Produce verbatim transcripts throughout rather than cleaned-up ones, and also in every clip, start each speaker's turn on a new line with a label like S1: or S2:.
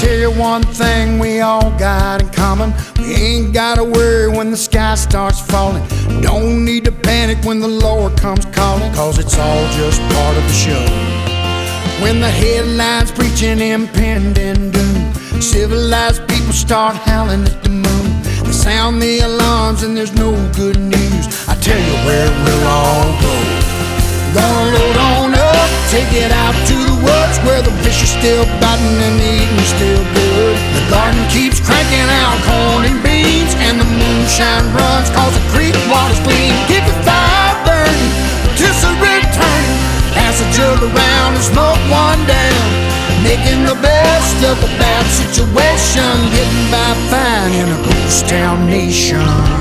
S1: tell you one thing we all got in common. We ain't gotta worry when the sky starts falling. Don't need to panic when the Lord comes calling, cause it's all just part of the show. When the headlines preaching impending doom, civilized people start howling at the moon. They sound the alarms and there's no good news. I tell you where we'll all go. Gonna load on up, take it out to the woods, where the fish are still biting and the eating's still good. The garden keeps cranking out corn and beans, and the moonshine runs cause the creek water's clean. Keep the fire burning, rotisserie turning, pass a jug around and smoke one down, making the best of a bad situation, getting by fine in a ghost town nation.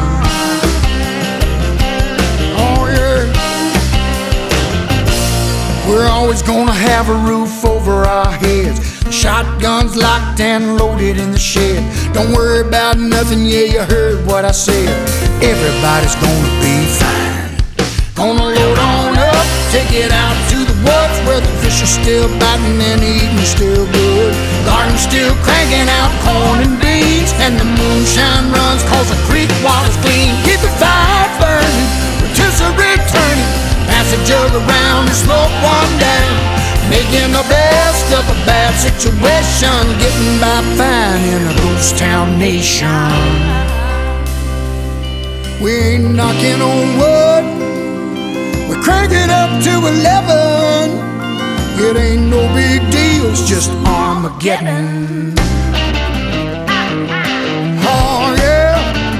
S1: We're always gonna have a roof over our heads, the shotguns locked and loaded in the shed. Don't worry about nothing, yeah, you heard what I said. Everybody's gonna be fine. Gonna load on up, take it out to the woods, where the fish are still biting and the eating's still good. Garden's still cranking out corn and beans, and the moonshine runs cause the creek water's clean. Keep the fire burning, rotisserie turning, pass a jug around and smoke one down, making the best of a bad situation, getting by fine in a ghost town nation. We ain't knocking on wood, we're cranking up to eleven. It ain't no big deal, it's just Armageddon. Oh yeah.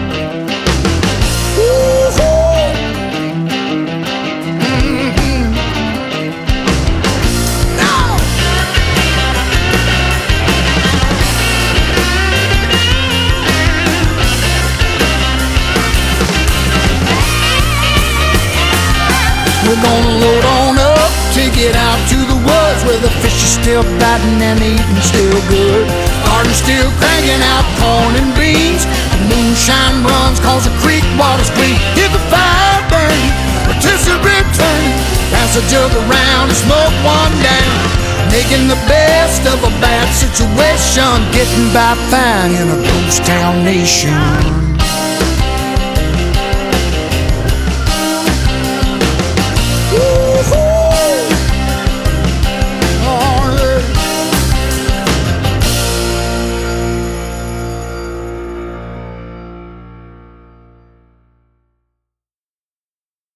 S1: We're gonna load on up, take it out to the woods, where the fish are still biting and the eating's still good. Garden's still cranking out corn and beans, the moonshine runs cause the creek water's clean. Keep the fire burning, rotisserie turning, pass a jug around and smoke one down, making the best of a bad situation, getting by fine in a ghost town nation.